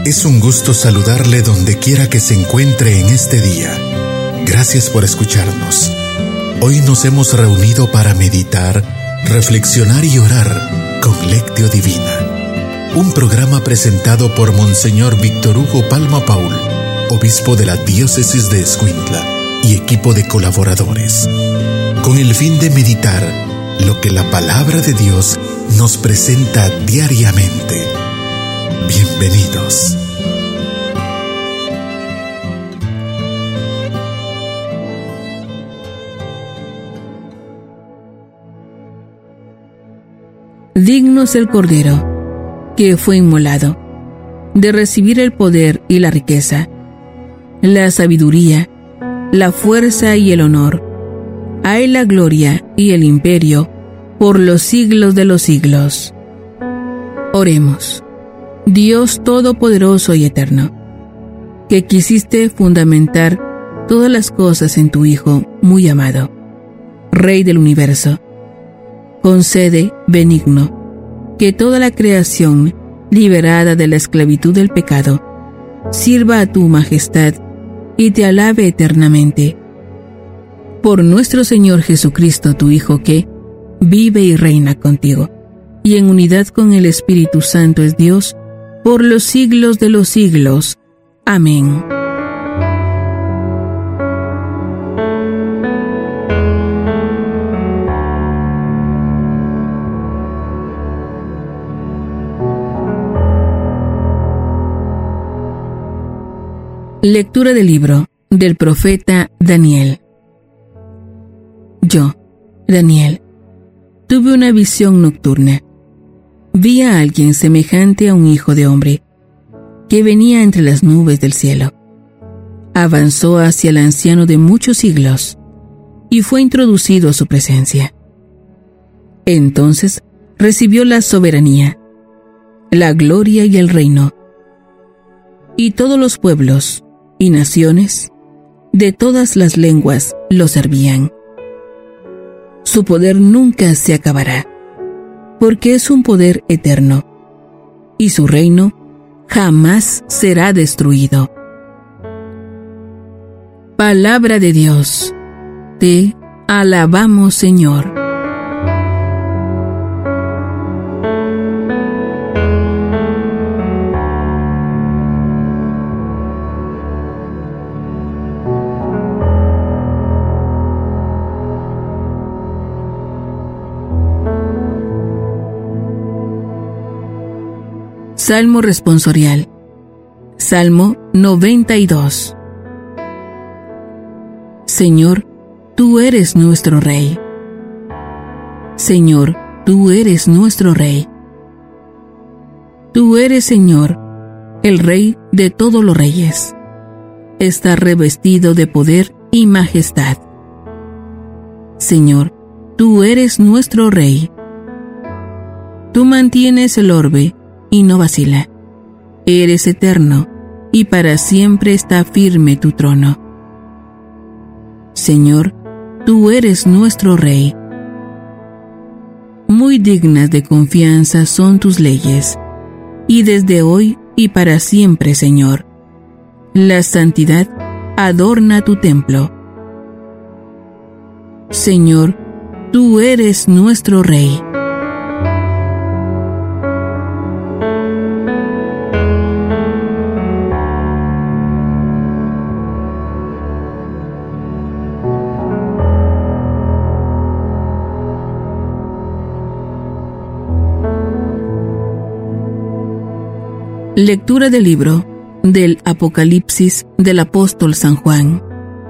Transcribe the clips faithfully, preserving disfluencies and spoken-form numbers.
Es un gusto saludarle donde quiera que se encuentre en este día. Gracias por escucharnos. Hoy nos hemos reunido para meditar, reflexionar y orar con Lectio Divina. Un programa presentado por Monseñor Víctor Hugo Palma Paul, obispo de la diócesis de Escuintla, y equipo de colaboradores, con el fin de meditar lo que la palabra de Dios nos presenta diariamente. Bienvenidos. Digno es el Cordero, que fue inmolado, de recibir el poder y la riqueza, la sabiduría, la fuerza y el honor. A él la gloria y el imperio, por los siglos de los siglos. Oremos. Dios Todopoderoso y Eterno, que quisiste fundamentar todas las cosas en tu Hijo muy amado, Rey del universo, concede, benigno, que toda la creación, liberada de la esclavitud del pecado, sirva a tu majestad y te alabe eternamente. Por nuestro Señor Jesucristo, tu Hijo, que vive y reina contigo, y en unidad con el Espíritu Santo es Dios, por los siglos de los siglos. Amén. Lectura del libro del profeta Daniel. Yo, Daniel, tuve una visión nocturna. Vi a alguien semejante a un hijo de hombre, que venía entre las nubes del cielo. Avanzó hacia el anciano de muchos siglos, y fue introducido a su presencia. Entonces recibió la soberanía, la gloria y el reino, y todos los pueblos y naciones de todas las lenguas lo servían. Su poder nunca se acabará, porque es un poder eterno, y su reino jamás será destruido. Palabra de Dios. Te alabamos, Señor. Salmo responsorial. Salmo noventa y dos. Señor, tú eres nuestro Rey. Señor, tú eres nuestro Rey. Tú eres, Señor, el Rey de todos los reyes. Está revestido de poder y majestad. Señor, tú eres nuestro Rey. Tú mantienes el orbe y no vacila. Eres eterno, y para siempre está firme tu trono. Señor, tú eres nuestro Rey. Muy dignas de confianza son tus leyes, y desde hoy y para siempre, Señor. La santidad adorna tu templo. Señor, tú eres nuestro Rey. Lectura del libro del Apocalipsis del apóstol San Juan.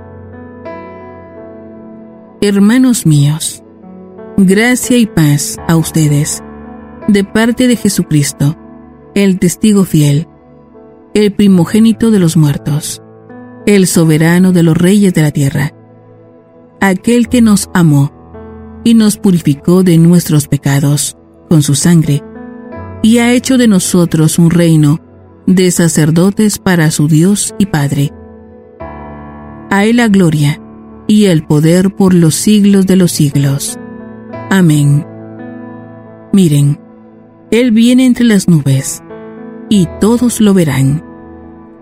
Hermanos míos, gracia y paz a ustedes, de parte de Jesucristo, el testigo fiel, el primogénito de los muertos, el soberano de los reyes de la tierra, aquel que nos amó y nos purificó de nuestros pecados con su sangre, y ha hecho de nosotros un reino de sacerdotes para su Dios y Padre. A él la gloria y el poder por los siglos de los siglos. Amén. Miren, él viene entre las nubes, y todos lo verán,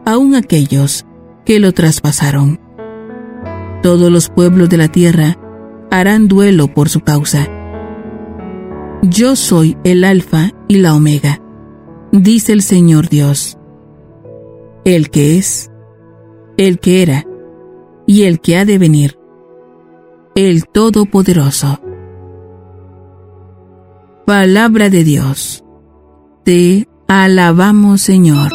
aun aquellos que lo traspasaron. Todos los pueblos de la tierra harán duelo por su causa. Yo soy el Alfa y la Omega, dice el Señor Dios, el que es, el que era y el que ha de venir, el Todopoderoso. Palabra de Dios. Te alabamos, Señor.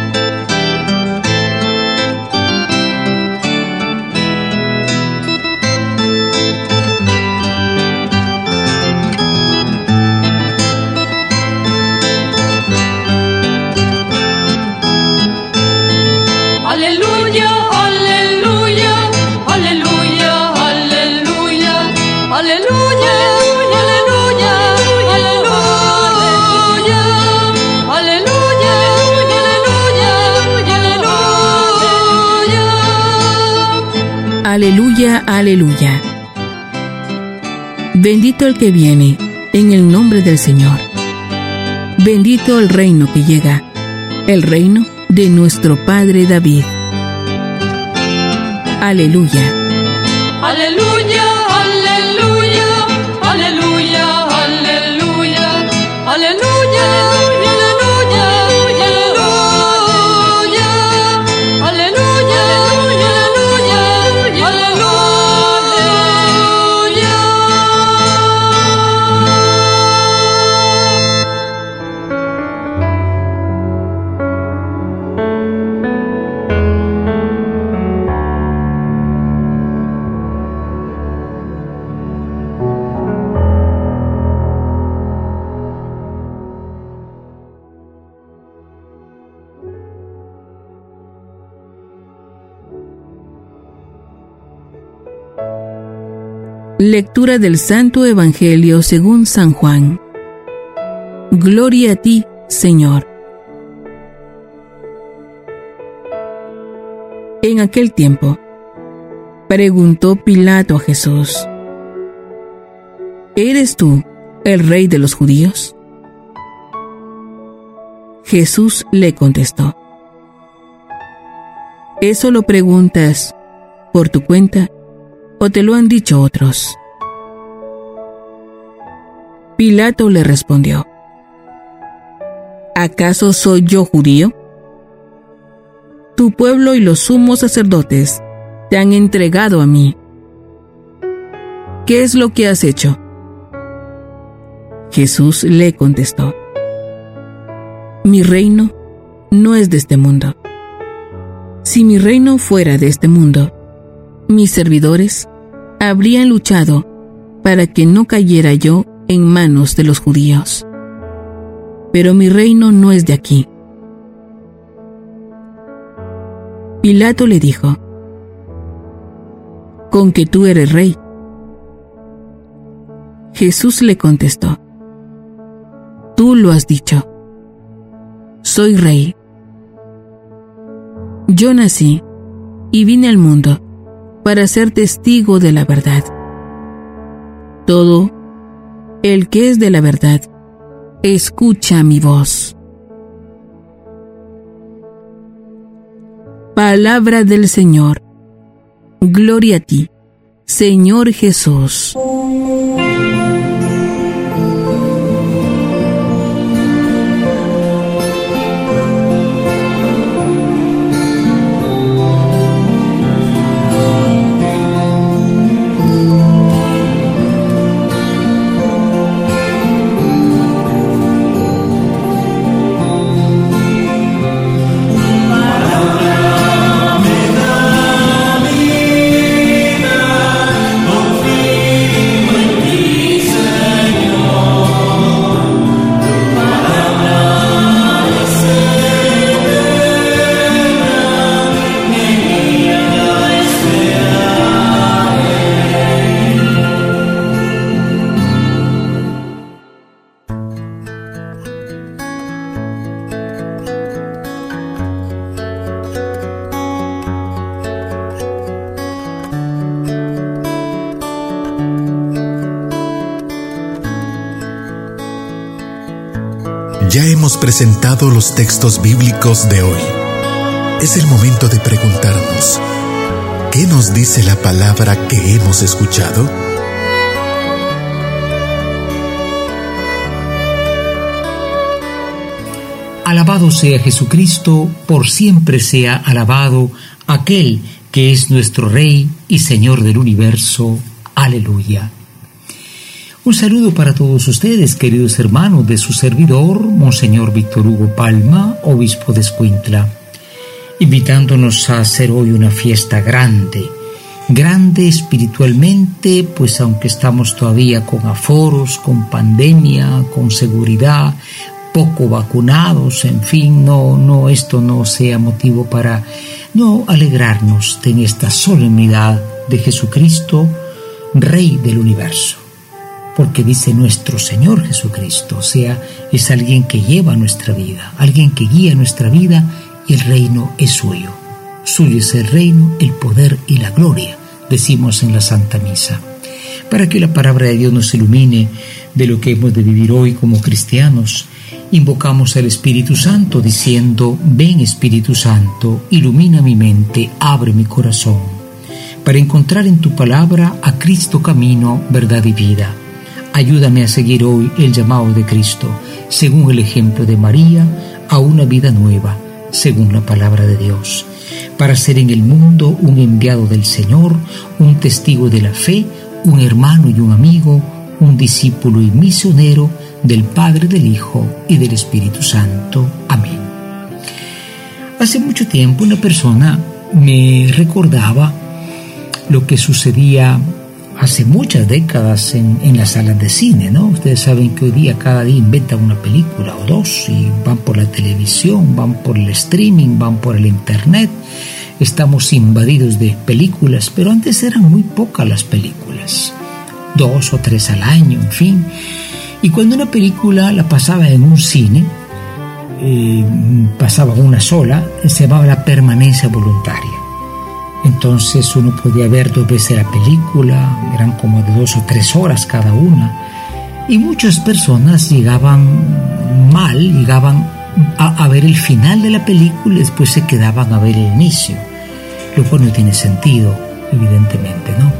Aleluya, aleluya. Bendito el que viene en el nombre del Señor. Bendito el reino que llega, el reino de nuestro Padre David. Aleluya. Aleluya, aleluya, aleluya, aleluya, aleluya, aleluya, aleluya, aleluya, aleluya, aleluya. Lectura del Santo Evangelio según San Juan. Gloria a ti, Señor. En aquel tiempo, preguntó Pilato a Jesús: ¿Eres tú el rey de los judíos? Jesús le contestó: ¿Eso lo preguntas por tu cuenta o te lo han dicho otros? Pilato le respondió: ¿Acaso soy yo judío? Tu pueblo y los sumos sacerdotes te han entregado a mí. ¿Qué es lo que has hecho? Jesús le contestó: Mi reino no es de este mundo. Si mi reino fuera de este mundo, mis servidores habrían luchado para que no cayera yo en manos de los judíos. Pero mi reino no es de aquí. Pilato le dijo: ¿Con que tú eres rey? Jesús le contestó: Tú lo has dicho. Soy rey. Yo nací y vine al mundo para ser testigo de la verdad. Todo el que es de la verdad, escucha mi voz. Palabra del Señor. Gloria a ti, Señor Jesús. Ya hemos presentado los textos bíblicos de hoy. Es el momento de preguntarnos, ¿qué nos dice la palabra que hemos escuchado? Alabado sea Jesucristo, por siempre sea alabado aquel que es nuestro Rey y Señor del universo. Aleluya. Un saludo para todos ustedes, queridos hermanos, de su servidor, Monseñor Víctor Hugo Palma, obispo de Escuintla, invitándonos a hacer hoy una fiesta grande, grande espiritualmente, pues aunque estamos todavía con aforos, con pandemia, con seguridad, poco vacunados, en fin, no, no, esto no sea motivo para no alegrarnos en esta solemnidad de Jesucristo, Rey del universo. Porque dice nuestro Señor Jesucristo, o sea, es alguien que lleva nuestra vida, alguien que guía nuestra vida, y el reino es suyo. Suyo es el reino, el poder y la gloria, decimos en la Santa Misa. Para que la palabra de Dios nos ilumine de lo que hemos de vivir hoy como cristianos, invocamos al Espíritu Santo diciendo: ven Espíritu Santo, ilumina mi mente, abre mi corazón, para encontrar en tu palabra a Cristo camino, verdad y vida. Ayúdame a seguir hoy el llamado de Cristo, según el ejemplo de María, a una vida nueva, según la palabra de Dios, para ser en el mundo un enviado del Señor, un testigo de la fe, un hermano y un amigo, un discípulo y misionero del Padre, del Hijo y del Espíritu Santo. Amén. Hace mucho tiempo una persona me recordaba lo que sucedía hace muchas décadas en, en las salas de cine, ¿no? Ustedes saben que hoy día cada día inventan una película o dos y van por la televisión, van por el streaming, van por el internet. Estamos invadidos de películas, pero antes eran muy pocas las películas, dos o tres al año, en fin. Y cuando una película la pasaba en un cine, eh, pasaba una sola, se llamaba la permanencia voluntaria. Entonces uno podía ver dos veces la película, eran como de dos o tres horas cada una. Y muchas personas llegaban mal, llegaban a, a ver el final de la película y después se quedaban a ver el inicio. Lo cual no tiene sentido, evidentemente, ¿no?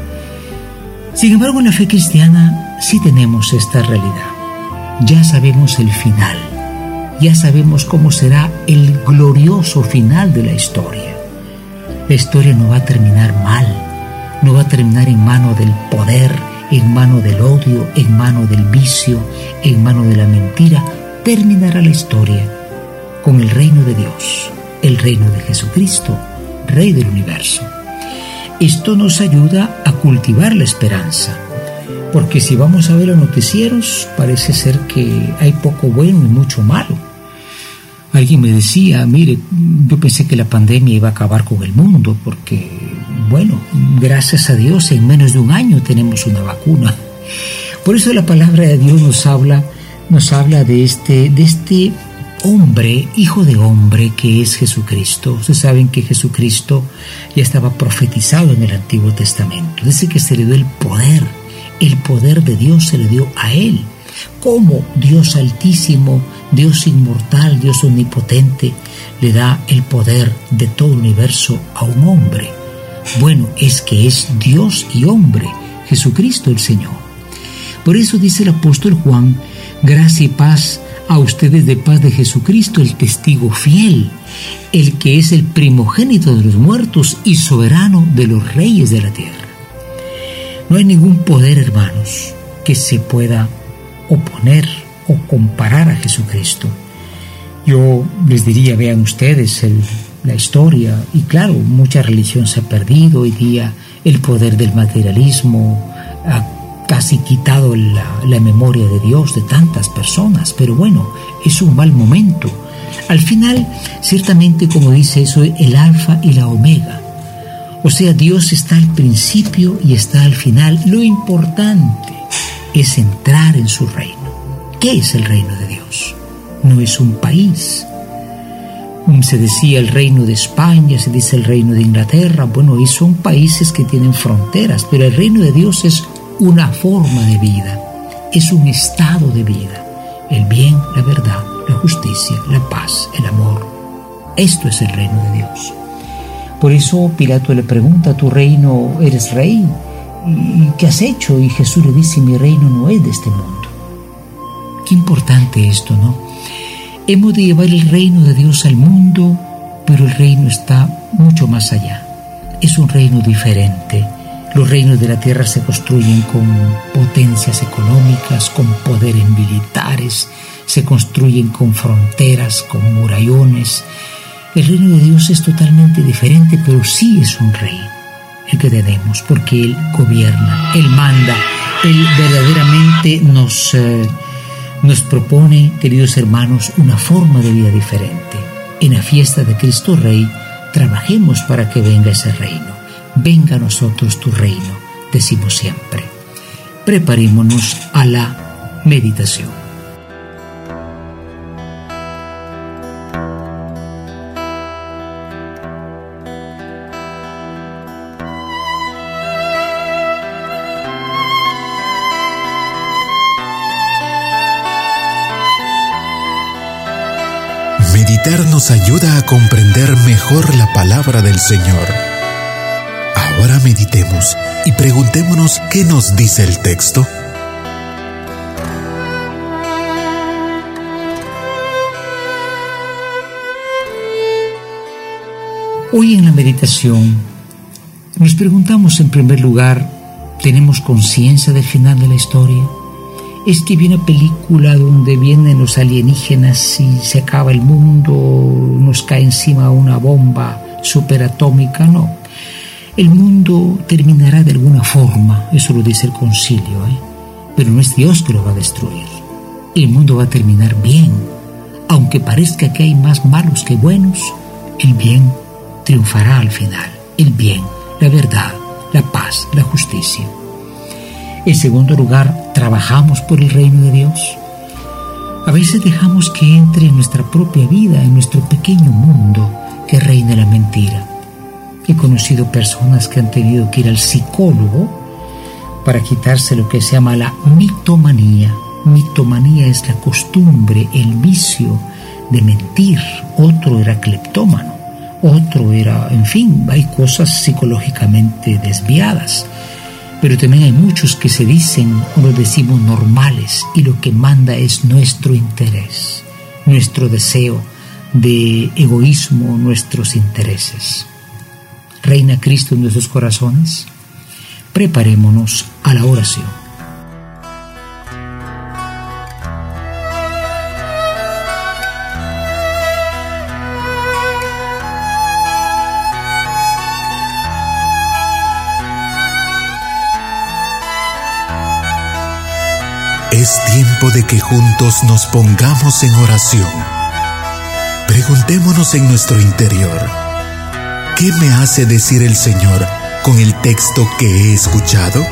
Sin embargo, en la fe cristiana sí tenemos esta realidad. Ya sabemos el final, ya sabemos cómo será el glorioso final de la historia. La historia no va a terminar mal, no va a terminar en mano del poder, en mano del odio, en mano del vicio, en mano de la mentira. Terminará la historia con el reino de Dios, el reino de Jesucristo, Rey del universo. Esto nos ayuda a cultivar la esperanza, porque si vamos a ver los noticieros, parece ser que hay poco bueno y mucho malo. Alguien me decía, mire, yo pensé que la pandemia iba a acabar con el mundo, porque, bueno, gracias a Dios, en menos de un año tenemos una vacuna. Por eso la palabra de Dios nos habla, nos habla de este, de este hombre, hijo de hombre, que es Jesucristo. Ustedes saben que Jesucristo ya estaba profetizado en el Antiguo Testamento. Dice que se le dio el poder, el poder de Dios se le dio a él. Como Dios altísimo, Dios inmortal, Dios omnipotente, le da el poder de todo el universo a un hombre. Bueno, es que es Dios y hombre, Jesucristo el Señor. Por eso dice el apóstol Juan: gracia y paz a ustedes de paz de Jesucristo, el testigo fiel, el que es el primogénito de los muertos y soberano de los reyes de la tierra. No hay ningún poder, hermanos, que se pueda oponer o comparar a Jesucristo. Yo les diría, vean ustedes el, la historia, y claro, mucha religión se ha perdido hoy día, el poder del materialismo ha casi quitado la, la memoria de Dios de tantas personas, pero bueno, es un mal momento. Al final, ciertamente, como dice eso, el alfa y la omega, o sea, Dios está al principio y está al final. Lo importante es entrar en su reino. ¿Qué es el reino de Dios? No es un país. Se decía el reino de España, se dice el reino de Inglaterra. Bueno, y son países que tienen fronteras, pero el reino de Dios es una forma de vida, es un estado de vida. El bien, la verdad, la justicia, la paz, el amor. Esto es el reino de Dios. Por eso Pilato le pregunta: ¿tu reino eres rey? ¿Y qué has hecho? Y Jesús le dice: mi reino no es de este mundo. Qué importante esto, ¿no? Hemos de llevar el reino de Dios al mundo, pero el reino está mucho más allá. Es un reino diferente. Los reinos de la tierra se construyen con potencias económicas, con poderes militares, se construyen con fronteras, con murallones. El reino de Dios es totalmente diferente, pero sí es un rey el que tenemos, porque Él gobierna, Él manda, Él verdaderamente nos, eh, nos propone, queridos hermanos, una forma de vida diferente. En la fiesta de Cristo Rey, trabajemos para que venga ese reino. Venga a nosotros tu reino, decimos siempre. Preparémonos a la meditación. Meditar nos ayuda a comprender mejor la palabra del Señor. Ahora meditemos y preguntémonos qué nos dice el texto. Hoy en la meditación nos preguntamos en primer lugar: ¿tenemos conciencia del final de la historia? ¿Es que vi una película donde vienen los alienígenas y se acaba el mundo, nos cae encima una bomba superatómica? No. El mundo terminará de alguna forma, eso lo dice el concilio, ¿eh? Pero no es Dios que lo va a destruir. El mundo va a terminar bien. Aunque parezca que hay más malos que buenos, el bien triunfará al final. El bien, la verdad, la paz, la justicia. En segundo lugar, trabajamos por el reino de Dios. A veces dejamos que entre en nuestra propia vida, en nuestro pequeño mundo, que reina la mentira. He conocido personas que han tenido que ir al psicólogo para quitarse lo que se llama la mitomanía. Mitomanía es la costumbre, el vicio de mentir. Otro era cleptómano, otro era, en fin, hay cosas psicológicamente desviadas. Pero también hay muchos que se dicen o nos decimos normales, y lo que manda es nuestro interés, nuestro deseo de egoísmo, nuestros intereses. ¿Reina Cristo en nuestros corazones? Preparémonos a la oración. Es tiempo de que juntos nos pongamos en oración. Preguntémonos en nuestro interior: ¿qué me hace decir el Señor con el texto que he escuchado?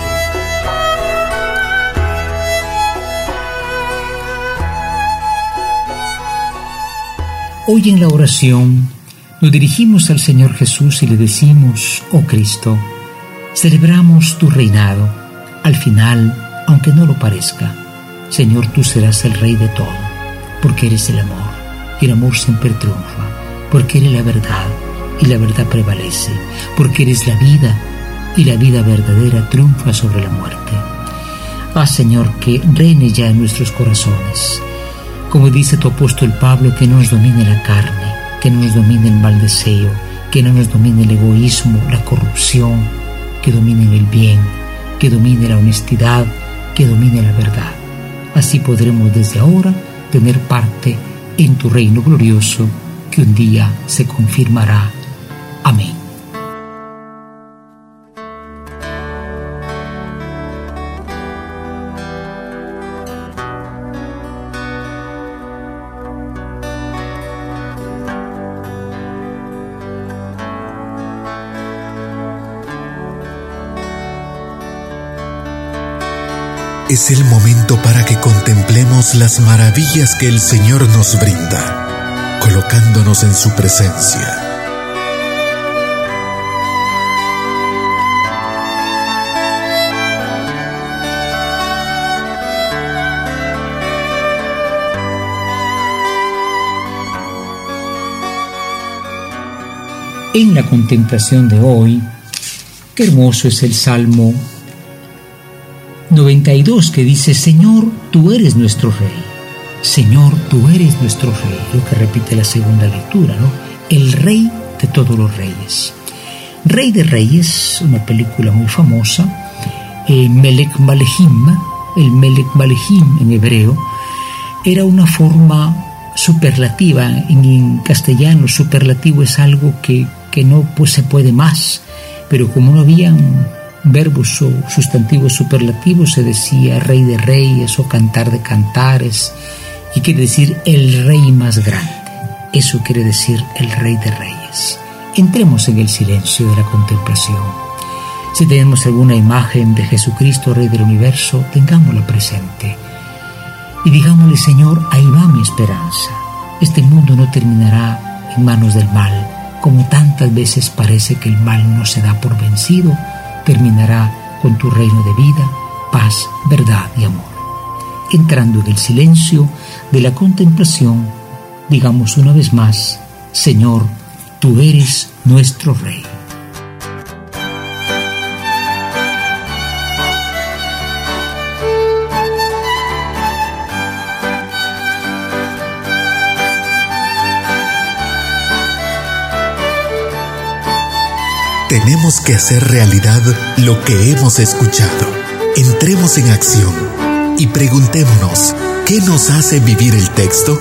Hoy en la oración nos dirigimos al Señor Jesús y le decimos: oh Cristo, celebramos tu reinado. Al final, aunque no lo parezca, Señor, tú serás el Rey de todo, porque eres el amor, y el amor siempre triunfa, porque eres la verdad, y la verdad prevalece, porque eres la vida, y la vida verdadera triunfa sobre la muerte. Haz, Señor, que reine ya en nuestros corazones. Como dice tu apóstol Pablo, que no nos domine la carne, que no nos domine el mal deseo, que no nos domine el egoísmo, la corrupción, que domine el bien, que domine la honestidad, que domine la verdad. Así podremos desde ahora tener parte en tu reino glorioso, que un día se confirmará. Amén. Es el momento para que contemplemos las maravillas que el Señor nos brinda, colocándonos en su presencia. En la contemplación de hoy, qué hermoso es el Salmo noventa y dos que dice: Señor, tú eres nuestro Rey. Señor, tú eres nuestro Rey. Lo que repite la segunda lectura, ¿no? El Rey de todos los reyes. Rey de Reyes, una película muy famosa, eh, Melech Malechim, el Melech Malechim en hebreo, era una forma superlativa. En, en castellano, superlativo es algo que, que no pues, se puede más, pero como no habían verbos o sustantivos superlativos, se decía Rey de Reyes o Cantar de Cantares, y quiere decir el Rey más grande. Eso quiere decir el Rey de Reyes. Entremos en el silencio de la contemplación. Si tenemos alguna imagen de Jesucristo, Rey del universo, tengámosla presente y digámosle: Señor, ahí va mi esperanza. Este mundo no terminará en manos del mal, como tantas veces parece que el mal no se da por vencido. Terminará con tu reino de vida, paz, verdad y amor. Entrando en el silencio de la contemplación, digamos una vez más: Señor, tú eres nuestro Rey. Tenemos que hacer realidad lo que hemos escuchado. Entremos en acción y preguntémonos: ¿qué nos hace vivir el texto?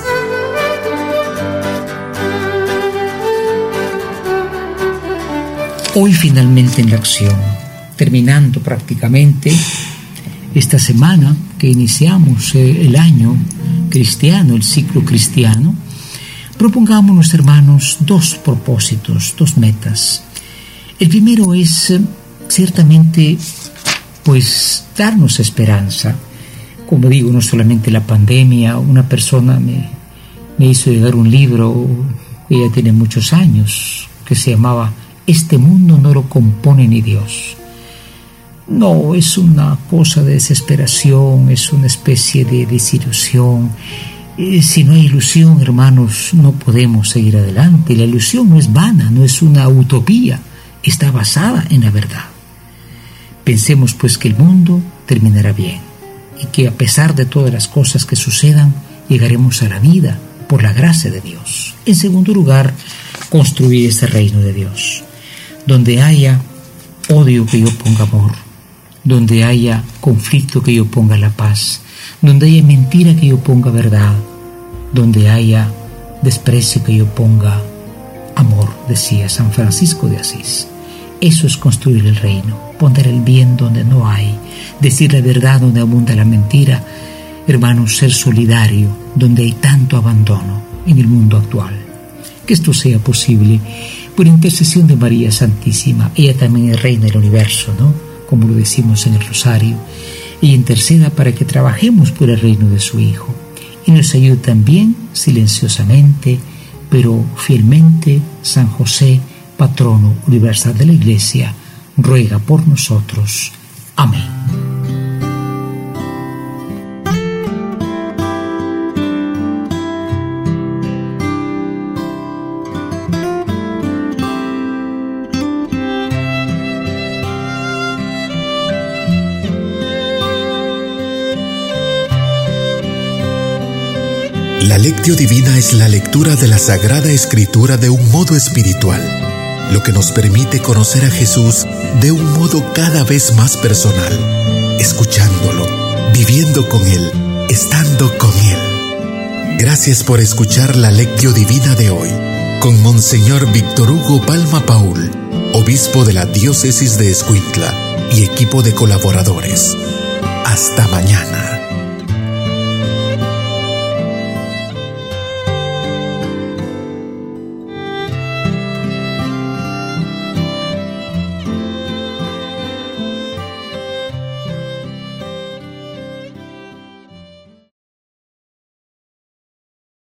Hoy finalmente en la acción, terminando prácticamente esta semana que iniciamos eh, el año cristiano, el ciclo cristiano, propongámonos, hermanos, dos propósitos, dos metas. El primero es eh, ciertamente pues darnos esperanza. Como digo, no solamente la pandemia. Una persona me, me hizo llegar un libro que ya tiene muchos años, que se llamaba Este mundo no lo compone ni Dios. No, es una cosa de desesperación, es una especie de desilusión. Eh, si no hay ilusión, hermanos, no podemos seguir adelante. La ilusión no es vana, no es una utopía, está basada en la verdad. Pensemos pues que el mundo terminará bien y que a pesar de todas las cosas que sucedan, llegaremos a la vida por la gracia de Dios. En segundo lugar, construir este reino de Dios. Donde haya odio, que yo ponga amor. Donde haya conflicto, que yo ponga la paz. Donde haya mentira, que yo ponga verdad. Donde haya desprecio, que yo ponga amor, decía San Francisco de Asís. Eso es construir el reino, poner el bien donde no hay, decir la verdad donde abunda la mentira. Hermanos, ser solidario donde hay tanto abandono en el mundo actual. Que esto sea posible por intercesión de María Santísima. Ella también es Reina del Universo, ¿no? Como lo decimos en el Rosario. Ella interceda para que trabajemos por el reino de su Hijo y nos ayude también silenciosamente, pero fielmente. San José, patrono universal de la Iglesia, ruega por nosotros. Amén. La Lectio Divina es la lectura de la Sagrada Escritura de un modo espiritual, lo que nos permite conocer a Jesús de un modo cada vez más personal, escuchándolo, viviendo con Él, estando con Él. Gracias por escuchar la Lectio Divina de hoy, con Monseñor Víctor Hugo Palma Paul, obispo de la Diócesis de Escuintla y equipo de colaboradores. Hasta mañana.